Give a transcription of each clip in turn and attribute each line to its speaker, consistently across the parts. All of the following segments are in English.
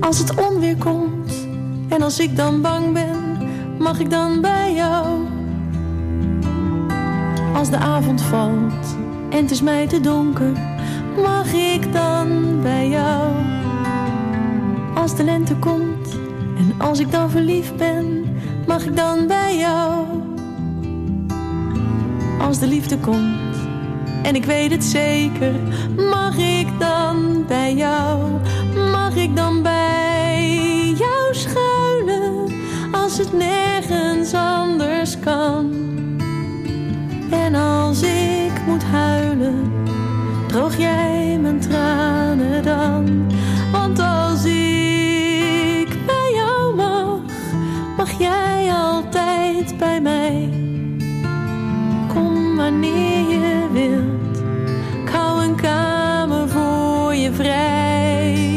Speaker 1: Als het onweer komt en als ik dan bang ben, mag ik dan bij jou? Als de avond valt en het is mij te donker, mag ik dan bij jou? Als de lente komt en als ik dan verliefd ben, mag ik dan bij jou? Als de liefde komt en ik weet het zeker, mag ik dan bij jou? Mag ik dan bij jou schuilen als het nergens anders kan? En als ik moet huilen, droog jij mijn tranen dan? Want als ik bij jou mag jij altijd bij mij. Kom wanneer je wilt, ik hou een kamer voor je vrij.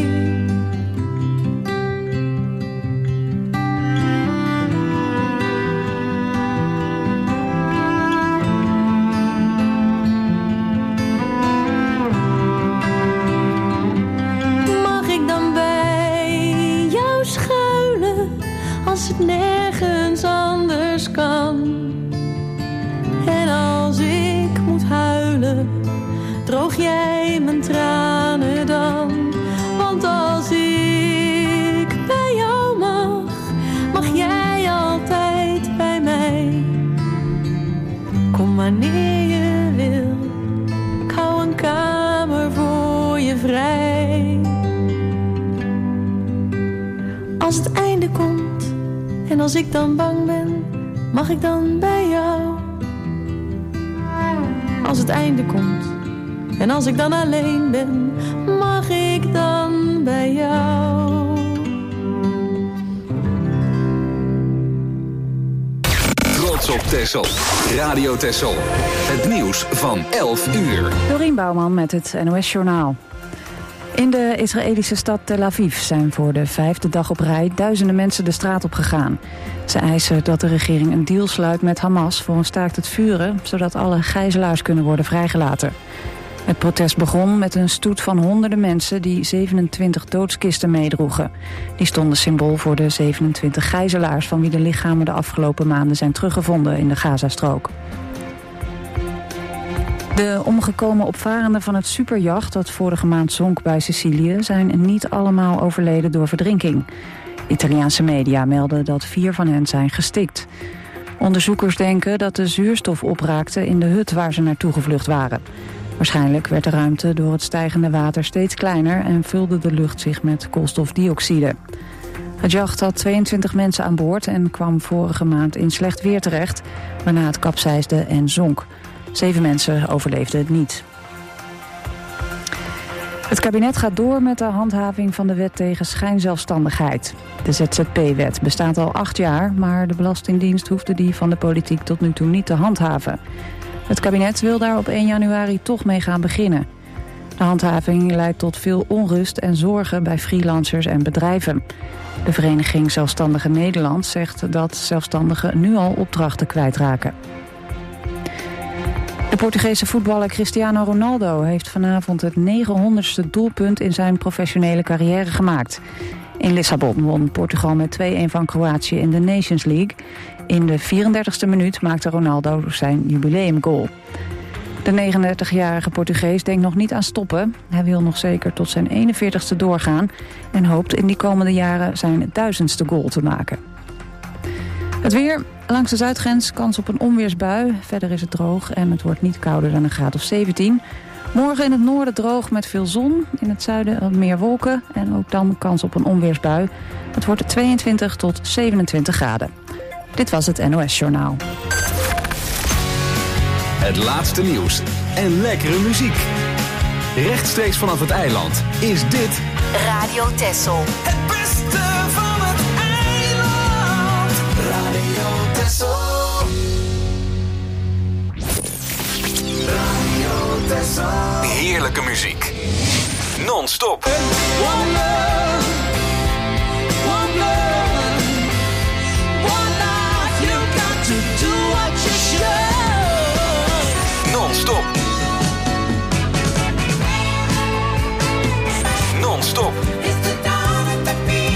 Speaker 1: Mag ik dan bij jou schuilen als het nergens anders kan? En als ik moet huilen, droog jij mijn tranen dan? Want als ik bij jou mag jij altijd bij mij. Kom wanneer je wil, ik hou een kamer voor je vrij. Als het einde komt en als ik dan bang ben, mag ik dan bij jou? Als het einde komt en als ik dan alleen ben, mag ik dan bij jou?
Speaker 2: Trots op Texel. Radio Texel. Het nieuws van 11 uur.
Speaker 3: Dorien Bouwman met het NOS-journaal. In de Israëlische stad Tel Aviv zijn voor de 5e dag op rij duizenden mensen de straat op gegaan. Ze eisen dat de regering een deal sluit met Hamas voor een staakt het vuren, zodat alle gijzelaars kunnen worden vrijgelaten. Het protest begon met een stoet van honderden mensen die 27 doodskisten meedroegen. Die stonden symbool voor de 27 gijzelaars van wie de lichamen de afgelopen maanden zijn teruggevonden in de Gazastrook. De omgekomen opvarenden van het superjacht dat vorige maand zonk bij Sicilië zijn niet allemaal overleden door verdrinking. Italiaanse media melden dat 4 van hen zijn gestikt. Onderzoekers denken dat de zuurstof opraakte in de hut waar ze naartoe gevlucht waren. Waarschijnlijk werd de ruimte door het stijgende water steeds kleiner en vulde de lucht zich met koolstofdioxide. Het jacht had 22 mensen aan boord en kwam vorige maand in slecht weer terecht, waarna het kapseisde en zonk. 7 mensen overleefden het niet. Het kabinet gaat door met de handhaving van de wet tegen schijnzelfstandigheid. De ZZP-wet bestaat al 8 jaar, maar de Belastingdienst hoefde die van de politiek tot nu toe niet te handhaven. Het kabinet wil daar op 1 januari toch mee gaan beginnen. De handhaving leidt tot veel onrust en zorgen bij freelancers en bedrijven. De vereniging Zelfstandigen Nederland zegt dat zelfstandigen nu al opdrachten kwijtraken. De Portugese voetballer Cristiano Ronaldo heeft vanavond het 900ste doelpunt in zijn professionele carrière gemaakt. In Lissabon won Portugal met 2-1 van Kroatië in de Nations League. In de 34e minuut maakte Ronaldo zijn jubileumgoal. De 39-jarige Portugees denkt nog niet aan stoppen. Hij wil nog zeker tot zijn 41ste doorgaan en hoopt in die komende jaren zijn 1000ste goal te maken. Het weer. Langs de zuidgrens kans op een onweersbui. Verder is het droog en het wordt niet kouder dan een graad of 17. Morgen in het noorden droog met veel zon. In het zuiden wat meer wolken en ook dan kans op een onweersbui. Het wordt 22 tot 27 graden. Dit was het NOS-journaal.
Speaker 2: Het laatste nieuws en lekkere muziek. Rechtstreeks vanaf het eiland is dit
Speaker 4: Radio Texel.
Speaker 5: Het beste van het eiland. Radio Texel. Radio Texel.
Speaker 2: heerlijke muziek. Non-stop.
Speaker 5: One love, one love, one life. You got to do what you should.
Speaker 2: Non-stop. Non-stop.
Speaker 5: It's the dawn of the beat.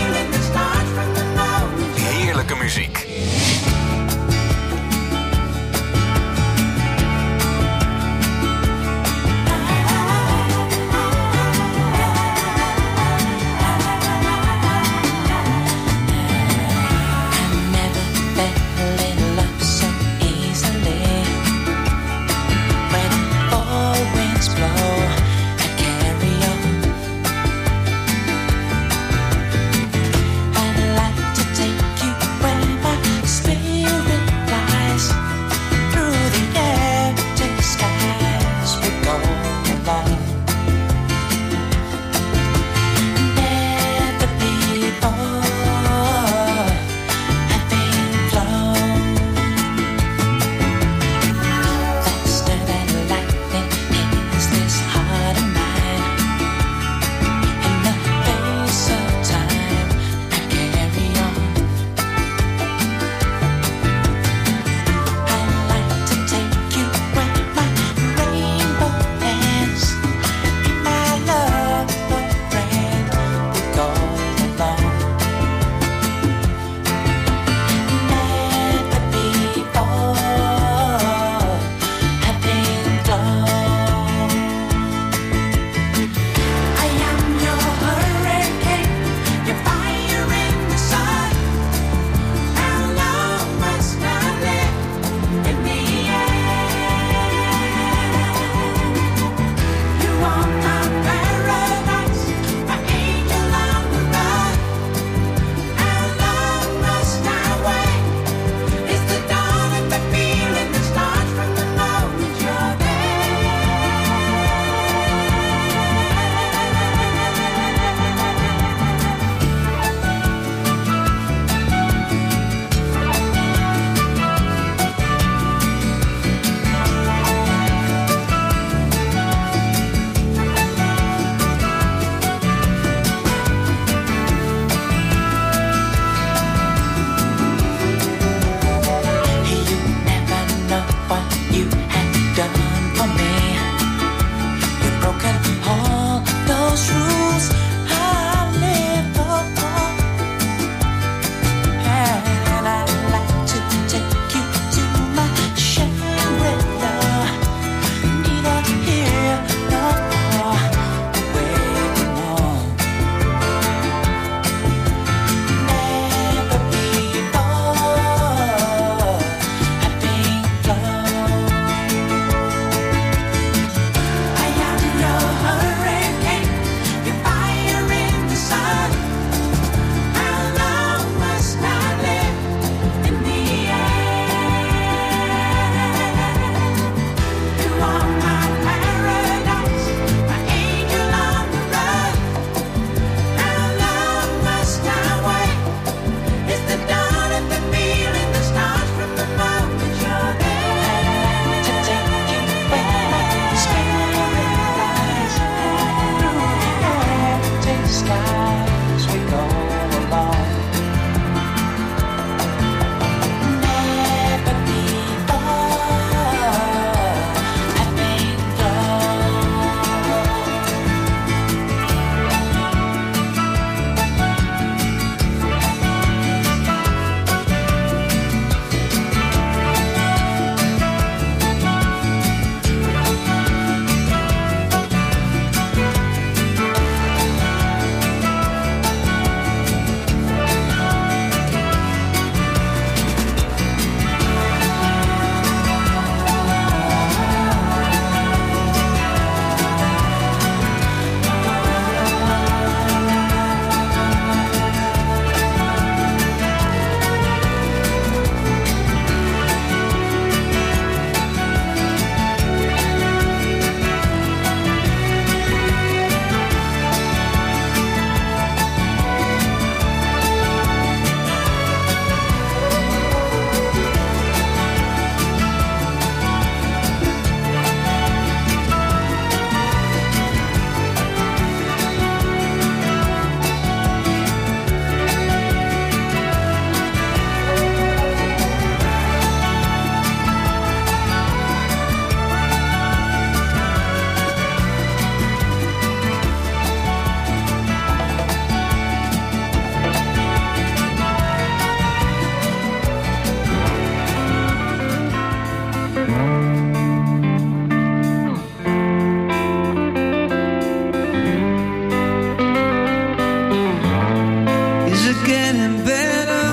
Speaker 5: getting better?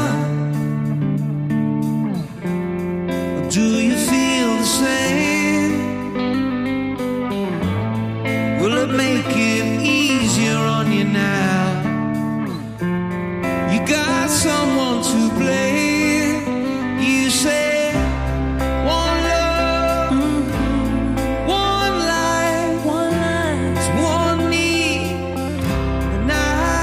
Speaker 5: Or do you feel the same? Will it make it easier on you now? You got someone to blame. You say one love, one life, it's one need, and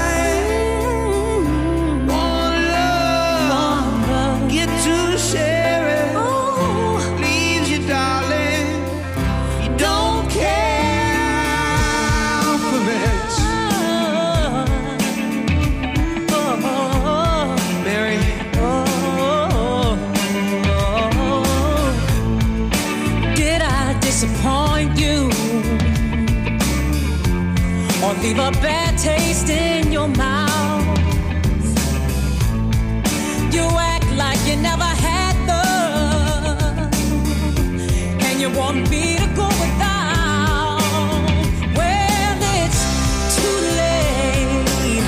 Speaker 5: one love, get to share it. Leaves you, darling, you don't care for it. Mary,
Speaker 1: Did I disappoint you or leave a bad taste in your mouth? You act like you never had love, and you want me to go without. Well, it's too late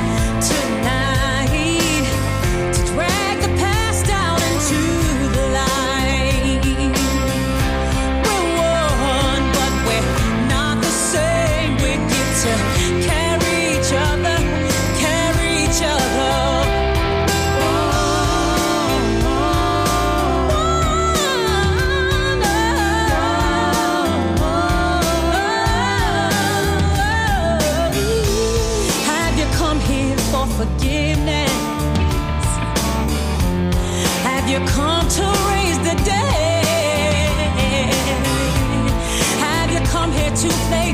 Speaker 1: tonight to drag the past down into the light. We're one, but we're not the same. We get to carry each other, carry each other. Have you come here for forgiveness? Have you come to raise the dead? Have you come here to play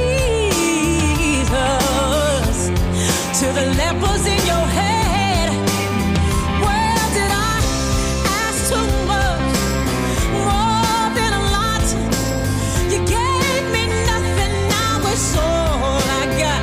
Speaker 1: Jesus to the lepers in your head? Well, did I ask too much? More than a lot. You gave me nothing, now it's all I got.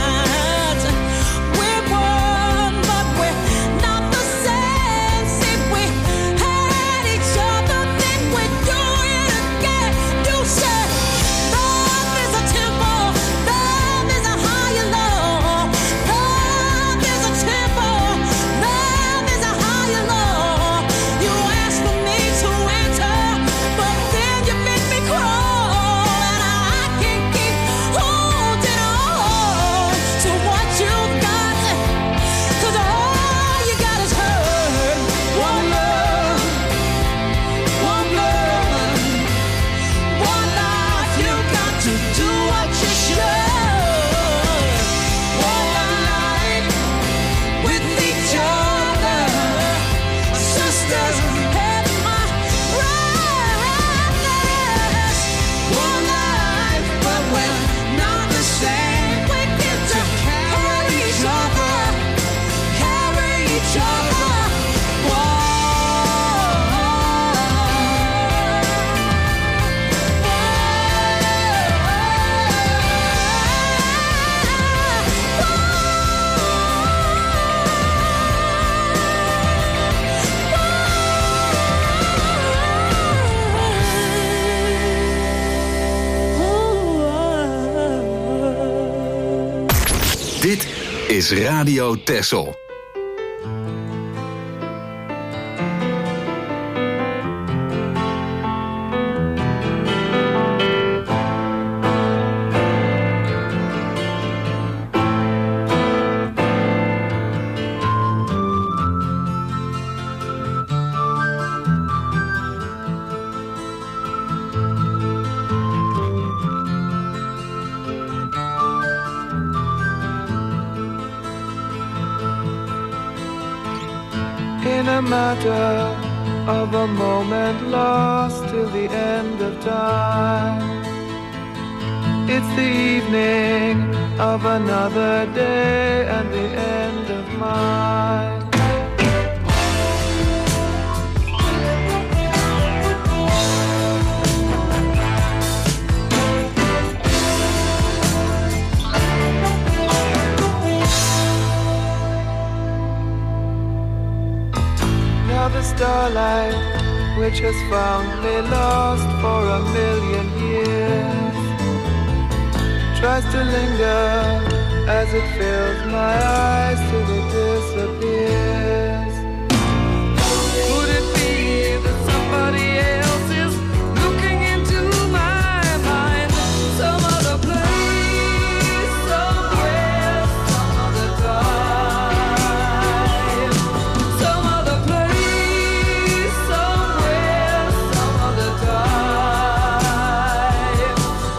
Speaker 1: We're one, but we're not the same. See, we had each other, then we do it again. You said love is a temple, love is a higher law. Love is a temple, love is a higher law. You asked for me to enter, but then you made me crawl, and I can't keep holding on to what you got, 'cause all you got is hurt. One love, one blood, one life. You got to do what you should. One life with each other, sisters, have my brightness. One life, but we're not the same. We get to carry each other, carry each other.
Speaker 2: Dit is Radio Texel.
Speaker 5: in a matter of a moment lost till the end of time. It's the evening of another day and the end of mine. Now the starlight, which has found me lost for 1,000,000 years, tries to linger as it fills my eyes till the disappears. Could it be that somebody else is looking into my mind? Some other place, somewhere, some other time. Some other place, somewhere, some other time.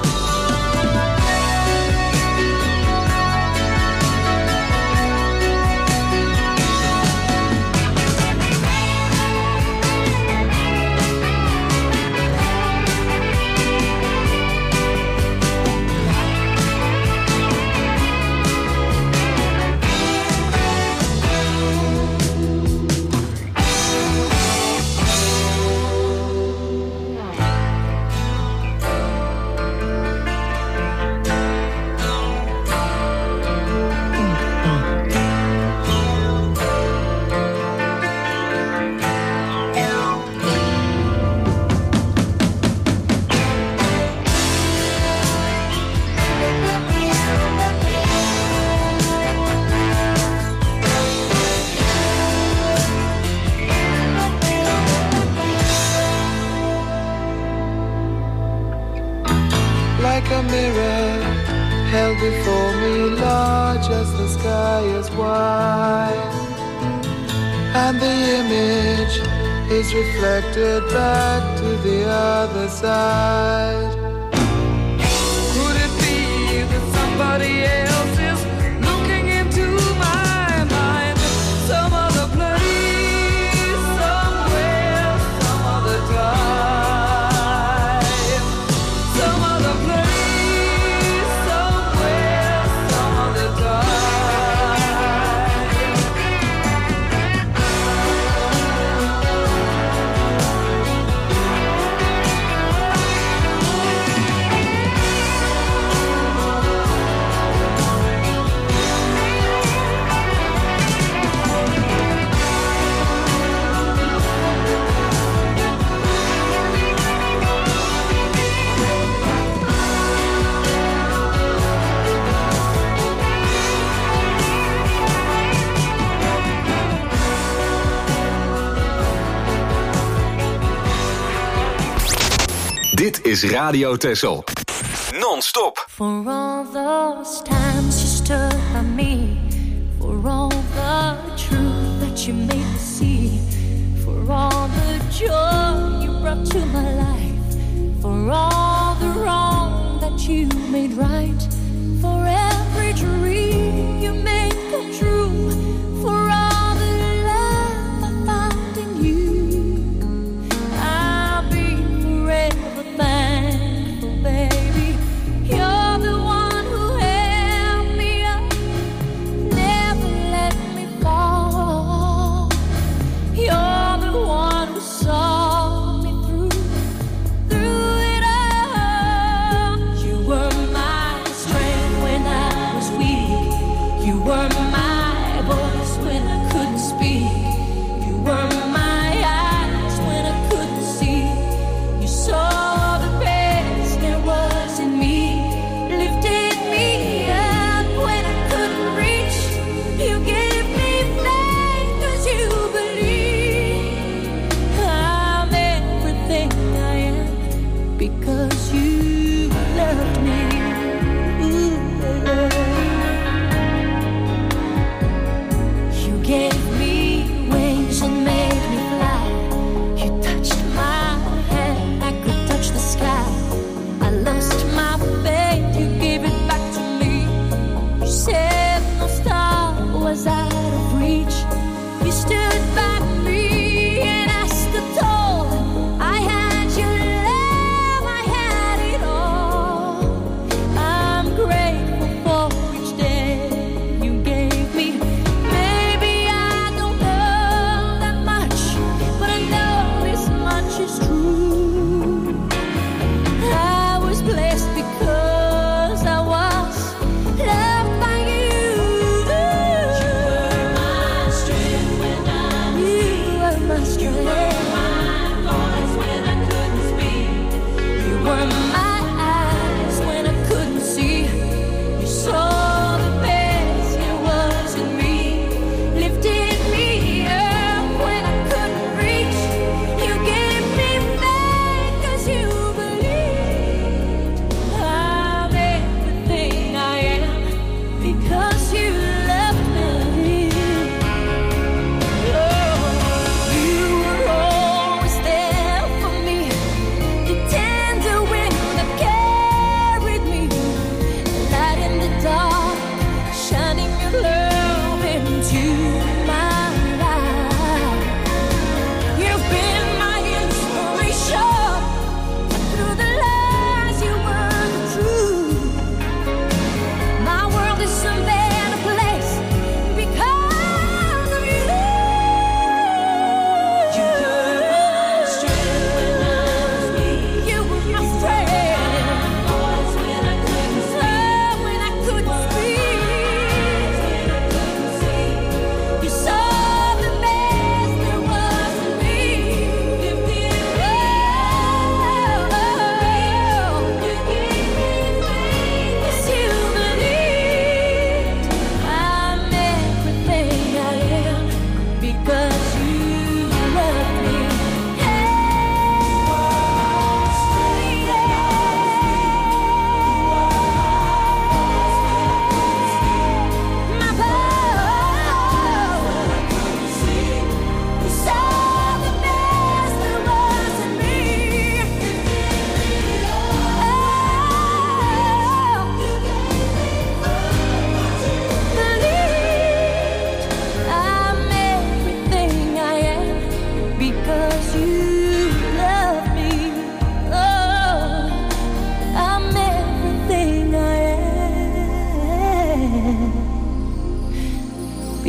Speaker 5: Like a mirror held before me, large as the sky is wide, and the image is reflected back to the other side. Could it be that somebody else is looking into my mind? Some other place, somewhere, some other time. Some other place, somewhere, some other time.
Speaker 2: Dit is Radio Texel. Non-stop.
Speaker 4: For all those times you stood by me, for all the truth that you made me see, for all the joy you brought to my life, for all the wrong that you made right, for every dream you made come true, for all the love I found in you, I'll be forever thankful, baby. You're the one who held me up, never let me fall. You're the one who saw me through it all. You were my strength when I was weak.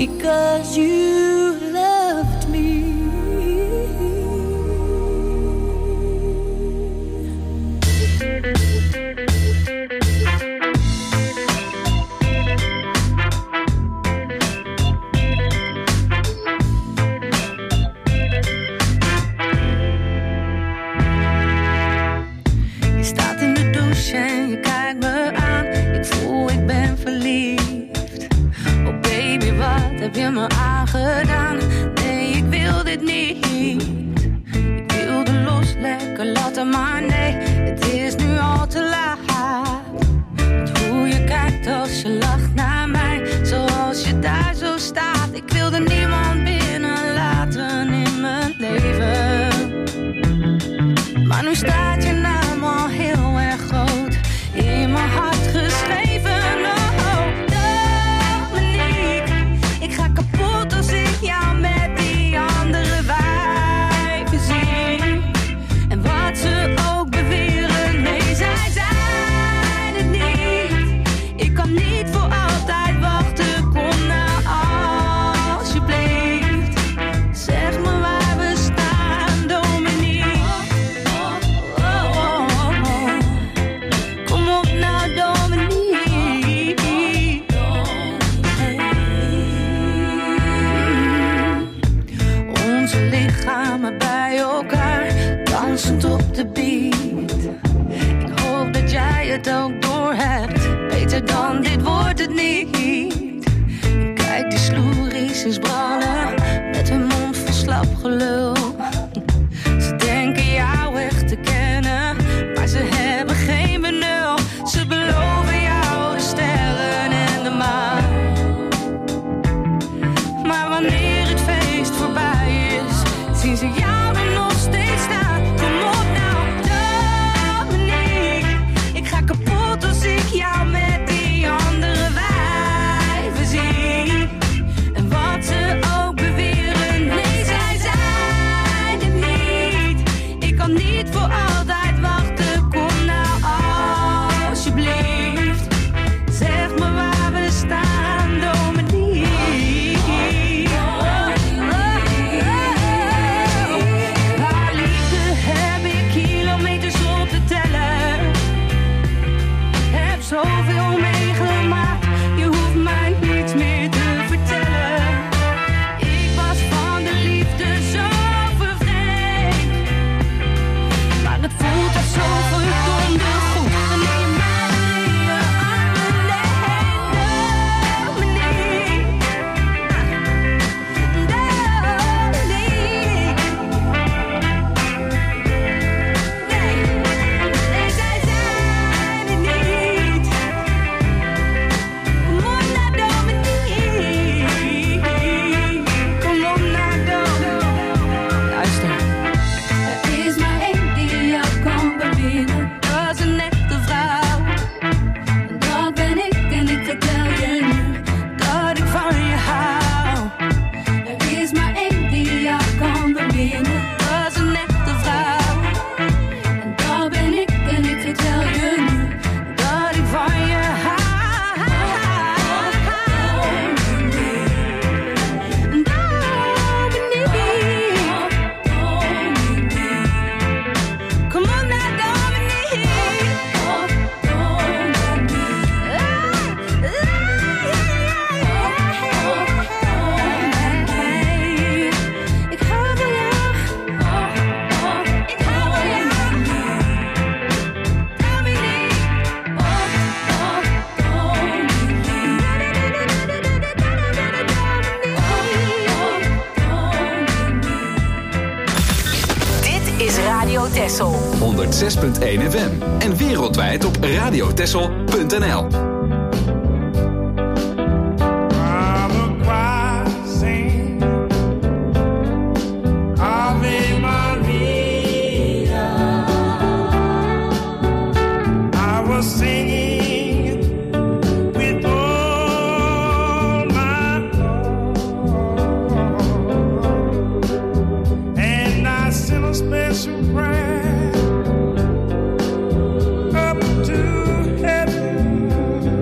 Speaker 4: because you loved me.
Speaker 1: Je staat in de douche en je kijkt me aan. Ik voel, ik ben verliefd. Oh baby, wat heb je me aangedaan? Nee, ik wil dit niet. Ik wilde los, lekker laten, maar nee, het is nu al te laat. Want hoe je kijkt als je lacht naar mij, zoals je daar zo staat. Ik wilde niemand binnenlaten in mijn leven. Maar nu staat je naam al heel erg groot in mijn hart geschreven. Oh, Dominique, ik ga kapot als ik jou met die andere wijven zie. En wat ze ook beweren, nee, zij zijn het niet. Ik kan niet voor altijd wachten, kom nou alsjeblieft. Zeg me waar we staan, Dominique. Kom op nou, Dominique. Onze lichamen bij elkaar, dansend op de beat. Ik hoop dat jij het ook doorhebt. Beter dan dit wordt het niet. Kijk, die sloeries is brallen met hun mond vol slap gelul. Ze denken jou echt te kennen, maar ze hebben geen benul. Ze beloven jou de sterren en de maan. Maar wanneer het feest voorbij is, zien ze jou er nog steeds staan. Kom op nou, Dominique. Ik ga kapot als ik jou met die andere wijven zie. En wat ze ook beweren, nee, zij zijn het niet. Ik kan niet voor altijd wachten, kom nou alsjeblieft. Zeg me waar we staan, Dominique. Haar liefde heb ik kilometers op te tellen. Heb zoveel meegemaakt, je hoeft mij niets meer te vertellen. Ik was van de liefde zo vervreemd, maar het voelt als zo verdomde goed wanneer je mij in je armen neemt, Dominique. Nee, zij zijn het niet. Kom op naar Dominique. Kom op naar Dominique. Luister. Er is maar één die jou kan beminnen. Dat is een echte vrouw. En dat ben ik en ik vertel je nu dat ik van je hou. Er is maar één die jou kan beminnen. Dat is een echte vrouw. En dat ben ik en ik vertel je nu dat ik van je hou. Kom op naar Dominique. Ik hou van jou. Ik hou van jou.
Speaker 3: Dit is Radio Texel.
Speaker 2: 106.1 FM en wereldwijd op radiotexel.nl.
Speaker 5: Singing with all my heart, and I sent a special prayer up to heaven.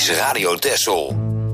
Speaker 6: is Radio Texel.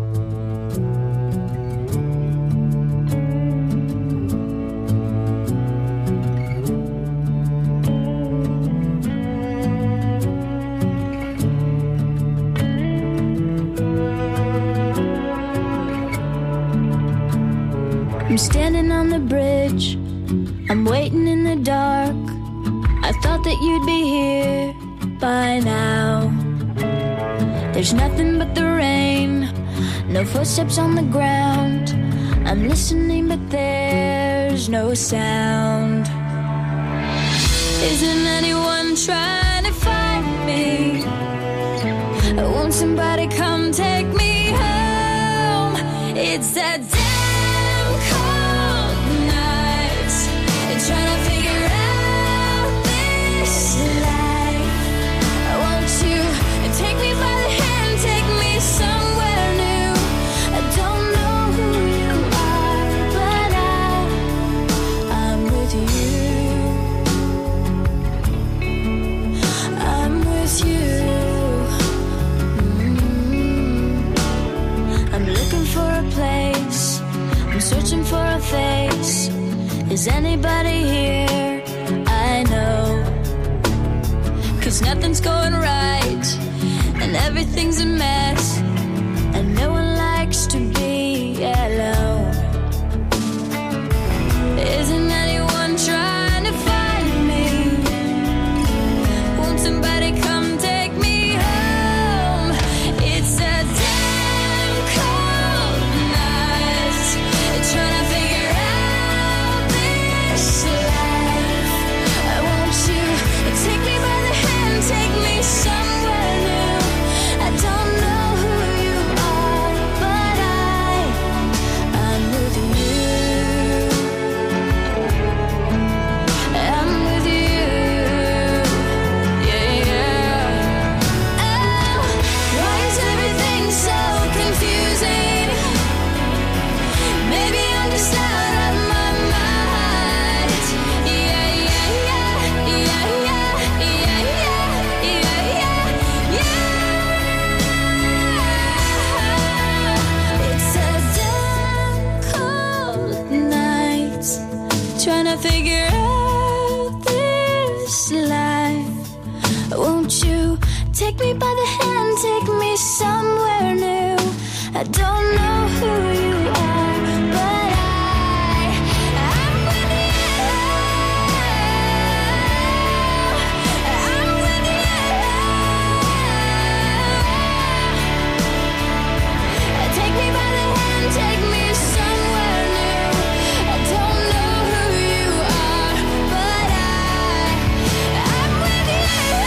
Speaker 4: I'm standing on the bridge, I'm waiting in the dark. I thought that you'd be here by now. There's nothing but the rain, no footsteps on the ground. I'm listening but there's no sound. Isn't anyone trying to find me? Won't somebody come take me home? It's that damn cold night, trying to figure out this life. Won't you take me by the hand, take me somewhere new? I don't know who you are, but I'm with you. I'm with you. I'm looking for a place, I'm searching for a face. Is anybody here? I know, 'cause nothing's going right and everything's a mess, and no one likes to be alone. Isn't anyone trying to find me? Won't somebody come take me home? It's a damn cold night, trying to figure out this life. Won't you take me by the hand, take me somewhere new? I don't know who you are, but I'm with you. I'm with you. Yeah, yeah. Oh, why is everything so confusing? Maybe I'm just out of my mind. Yeah, yeah, yeah, yeah, yeah, yeah, yeah, yeah, yeah. It's a damn cold night, trying to figure out this life. Won't you take me by the hand, take me somewhere new? I don't know who you are, but I'm with you. I'm with you. Take me by the hand, take me somewhere new. I don't know who you are, but I'm with you.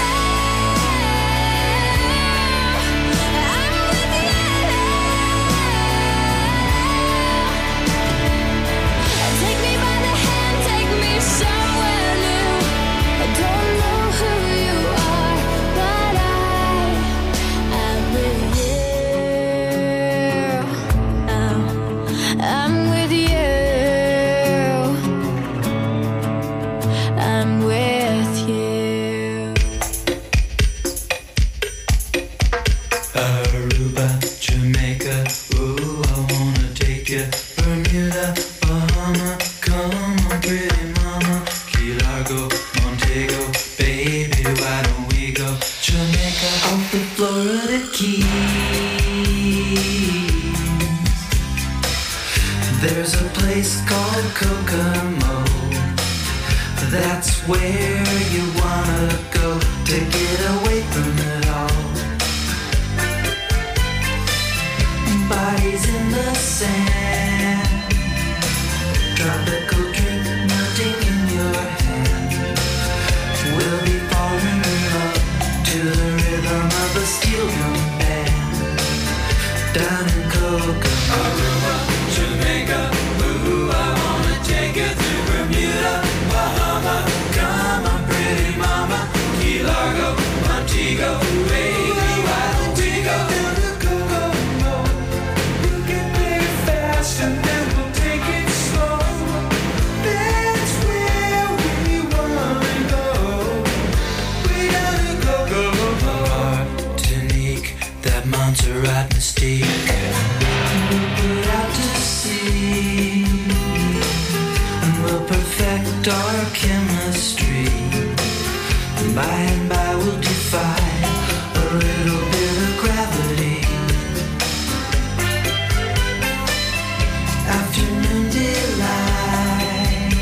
Speaker 4: I'm with you. Take me by the hand, take me somewhere new. I don't know who you are, but I'm with you. I'm with you. I'm with you.
Speaker 7: Aruba, Jamaica, ooh, I wanna take you. Bermuda, Bahama, come on, pretty mama. Key Largo, Montego, baby, why don't we go? Jamaica, off the Florida Keys. There's a place called Kokomo. That's where you wanna go to get away from it all. Bodies in the sand, tropical drink melting in your hand. We'll be falling in love to the rhythm of a steel drum band. Down in Kokomo, Aruba, Jamaica, ooh, I wanna take you through Bermuda, Bahama, come on, pretty mama. Key Largo, Montego, baby, why don't we go to the Kokomo? You can play it fast and then we'll take it slow. dark chemistry. By and by we'll defy a little bit of gravity. Afternoon delight,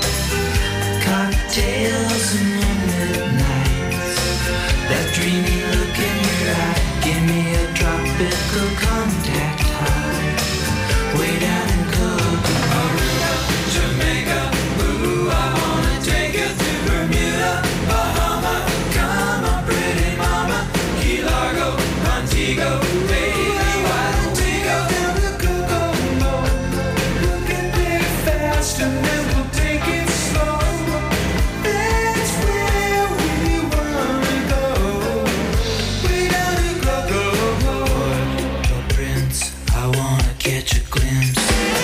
Speaker 7: cocktails and moonlit nights. That dreamy look in your eye, give me a tropical contact high. Way down in Coconut, Aruba, Jamaica. Ooh, I wanna take you to Bermuda, Bahama. Come on, pretty mama. Key Largo, Montego, baby, why don't we go down to Coconut? We'll get there fast and then we'll take it slow. That's where we wanna go. Way down in Coconut. Oh, Prince, I wanna catch a glimpse.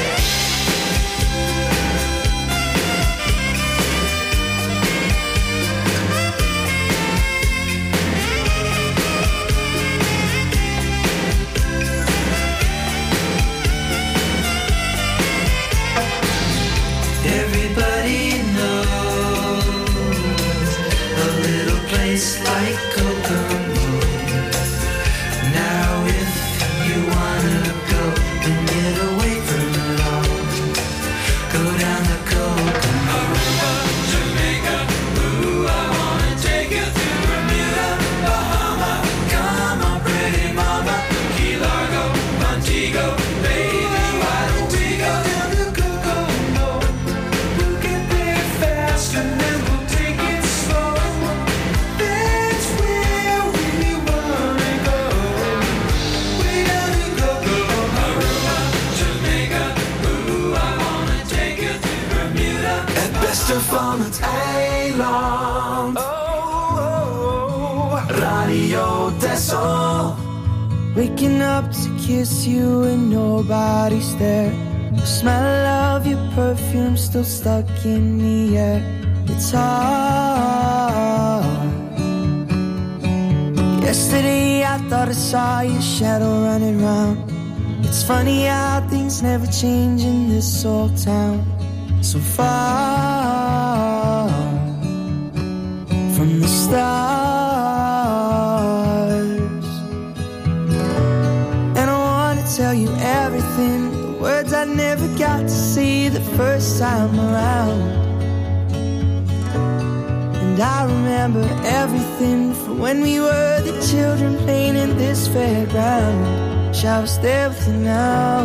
Speaker 7: Everybody knows a little place like Kokomo. Now if you wanna go and get away from it all, go down to Kokomo. Aruba, Jamaica, ooh, I wanna take you to Bermuda, Bahama. Come on, pretty mama. Key Largo, Montego, baby, why don't we go down to Kokomo? We'll get there fast and then we'll take it slow. That's where we wanna go. Way down in Kokomo. Aruba, Jamaica, ooh, I wanna take you to Bermuda.
Speaker 2: Het beste van het eiland. Radio Texel.
Speaker 5: Waking up to kiss you and nobody's there. The smell of your perfume still stuck in the air. It's hard. Yesterday I thought I saw your shadow running round. It's funny how things never change in this old town. So far from the stars. And I wanna tell you everything, the words I never got to say the first time around. And I remember everything from when we were the children playing in this fairground. Wish I was there with you now.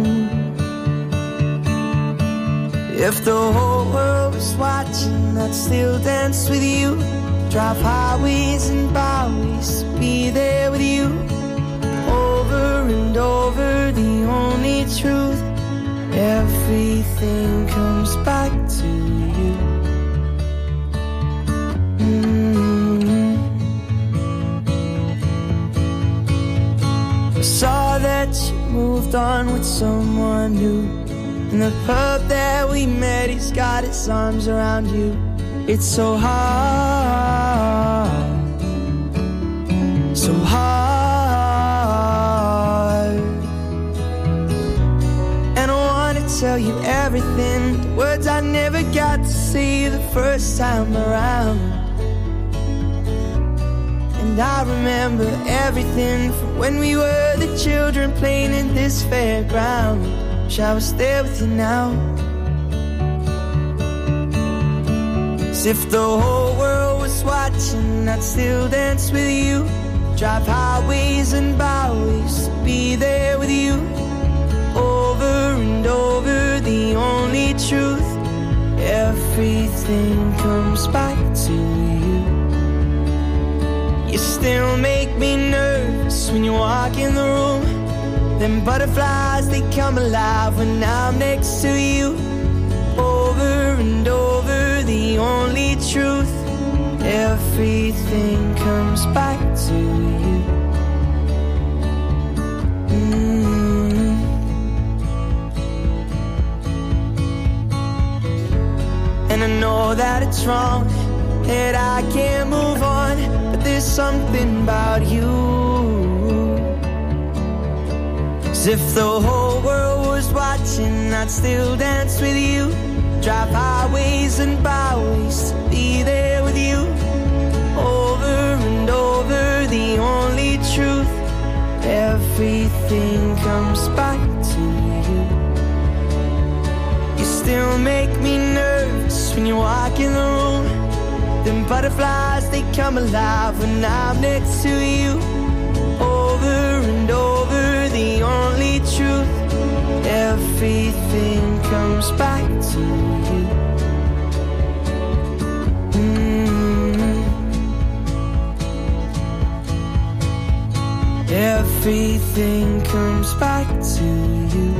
Speaker 5: If the whole world was watching, I'd still dance with you. Drive highways and byways, be there with you. Over and over, the only truth. Everything comes back to you. I saw that you moved on with someone new. In the pub that we met, he's got his arms around you. It's so hard, so hard. And I wanna tell you everything, the words I never got to say the first time around. And I remember everything from when we were the children playing in this fairground. Wish I was there with you now. As if the whole world was watching, I'd still dance with you. Drive highways and byways, be there with you. Over and over, the only truth. Everything comes back to you. You still make me nervous when you walk in the room. Them butterflies, they come alive when I'm next to you. Over and over, the only truth. Everything comes back to you. And I know that it's wrong, that I can't move on, but there's something about you. As if the whole world was watching, I'd still dance with you.
Speaker 6: drive highways and byways to be there with you. Over and over, the only truth. Everything comes back to you. You still make me nervous when you walk in the room. Them butterflies, they come alive when I'm next to you. Over and over, the only truth. Everything comes back to you. Everything comes back to you.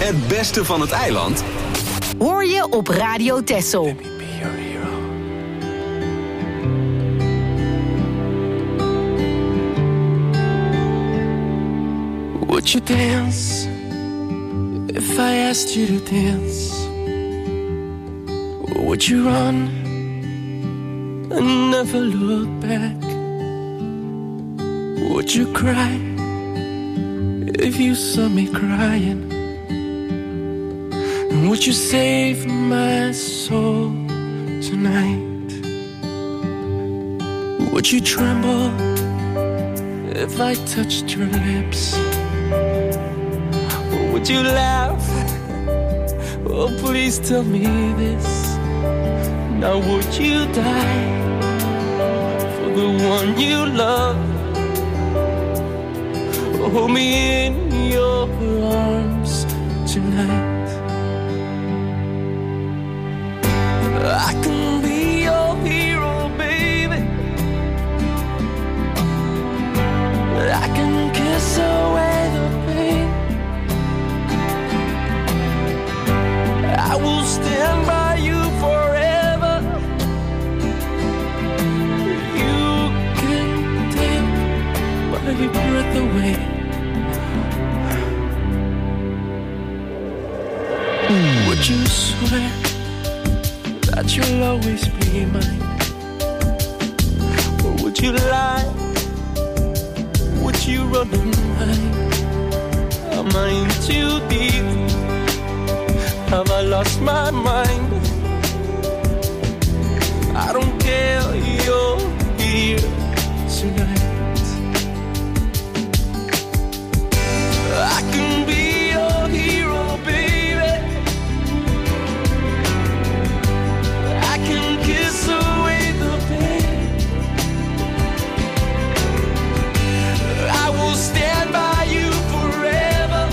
Speaker 2: Het beste van het eiland
Speaker 8: hoor je op Radio Texel.
Speaker 9: Would you dance if I asked you to dance? Would you run and never look back? Would you cry if you saw me crying? And would you save my soul tonight? Would you tremble if I touched your lips? Or would you laugh? Oh, please tell me this. Now would you die for the one you love? Hold me in your arms tonight. I can be your hero, baby. I can kiss away the pain. I will stand by you forever. You can take my breath away. Would you swear that you'll always be mine? Or would you lie? Would you run and hide? Am I in too deep? Have I lost my mind? I don't care, you're here tonight. I can be your hero, baby. I can kiss away the pain. I will stand by you forever.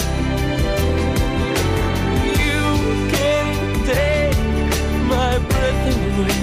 Speaker 9: You can take my breath away.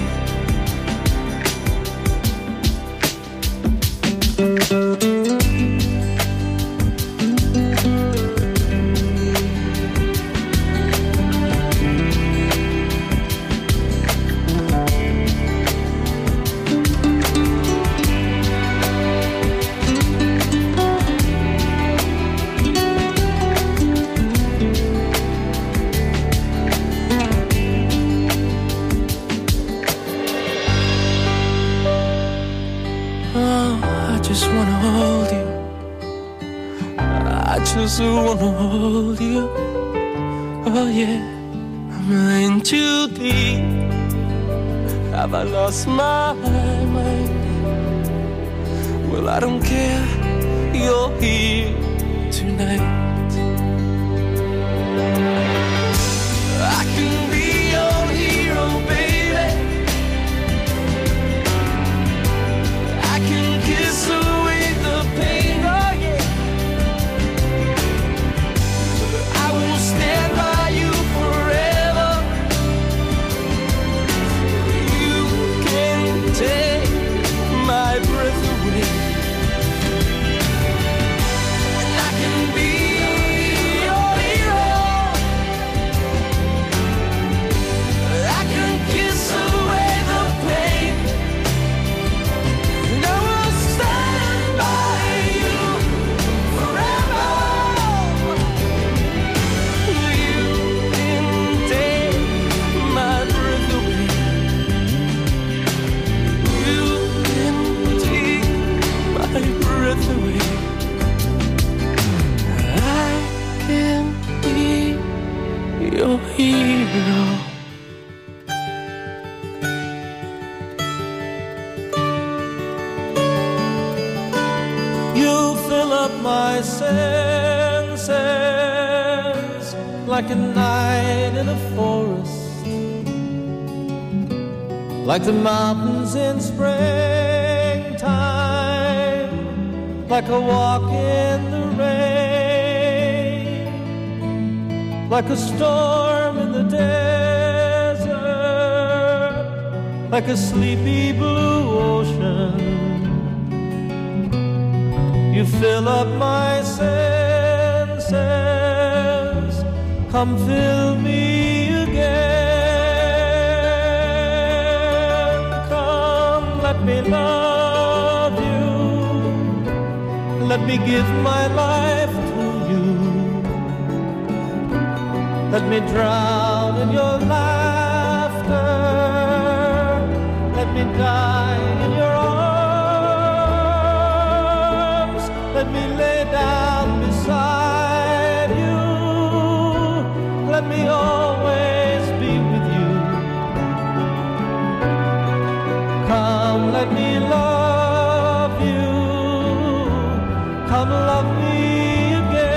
Speaker 9: Just wanna hold you. Oh yeah, I'm in too deep. Have I lost my mind? Well, I don't care, you're here tonight. I can be your hero, baby. I can kiss away the pain. Oh yeah, stand by you forever. You can take my breath away. And I can be your hero. I can kiss away the pain. And I will stand by you forever. Breath away. I can be your hero.
Speaker 10: You fill up my senses like a night in a forest, like the mountains in springtime, like a walk in the rain, like a storm in the desert, like a sleepy blue ocean. You fill up my senses come fill me again. Come, let me love you. Let me give my life to you. Let me drown in your laughter. Let me die in your arms. Let me lay down beside you. Let me always be with you. Come, let me love you. Come, love me again.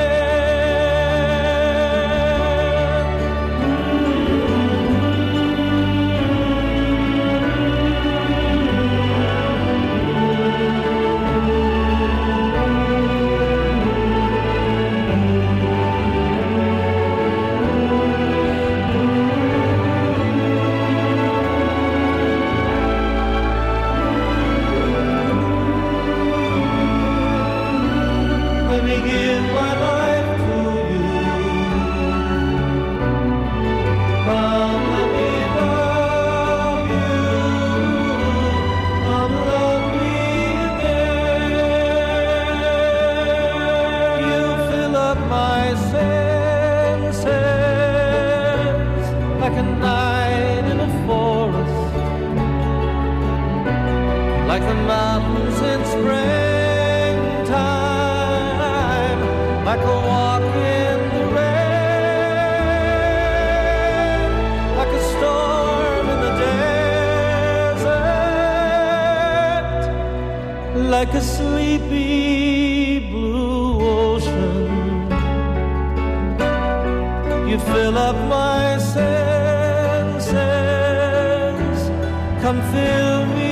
Speaker 10: Like the mountains in springtime, like a walk in the rain, like a storm in the desert, like a sleepy blue ocean. You fill up my senses, come fill me.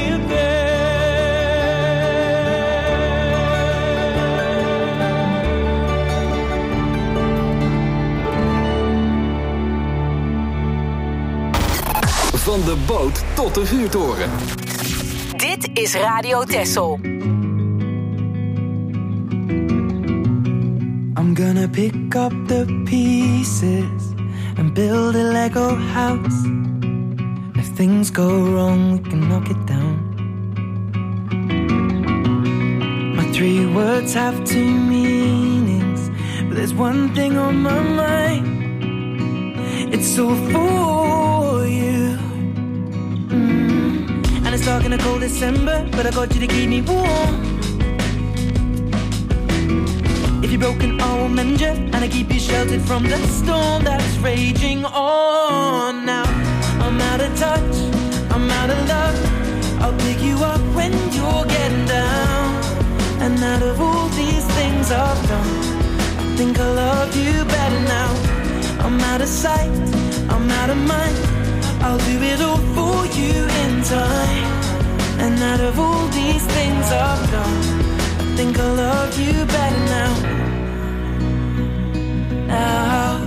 Speaker 2: Van de boot tot de vuurtoren.
Speaker 8: Dit is Radio Texel.
Speaker 6: I'm gonna pick up the pieces and build a Lego house. If things go wrong, we can knock it down. My 3 words have 2 meanings, but there's one thing on my mind. It's all for you. And it's dark in a cold December, but I got you to keep me warm. If you're broken, I will mend you, and I keep you sheltered from the storm that's raging on. Now I'm out of touch, I'm out of love. I'll pick you up when you're getting down. And out of all these things I've done, I think I love you better now. I'm out of sight, I'm out of mind. I'll do it all for you in time. And out of all these things I've done, I think I love you better now. Now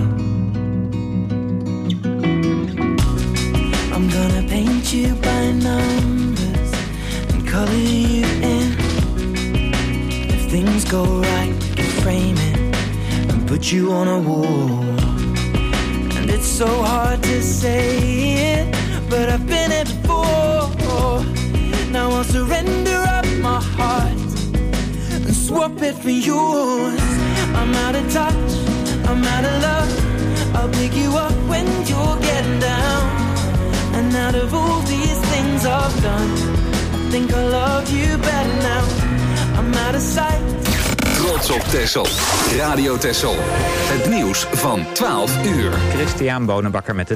Speaker 6: I'm gonna paint you by numbers and color you in. If things go right, we can frame it and put you on a wall. It's so hard to say it, but I've been it before. Now I'll surrender up my heart and swap it for yours. I'm out of touch, I'm out of love. I'll pick you up when you're getting down. And out of all these things I've done, I think I love you better now. I'm out of sight.
Speaker 2: Trots op Texel. Radio Texel. Het nieuws van 12 uur.
Speaker 11: Christian Bonenbakker met het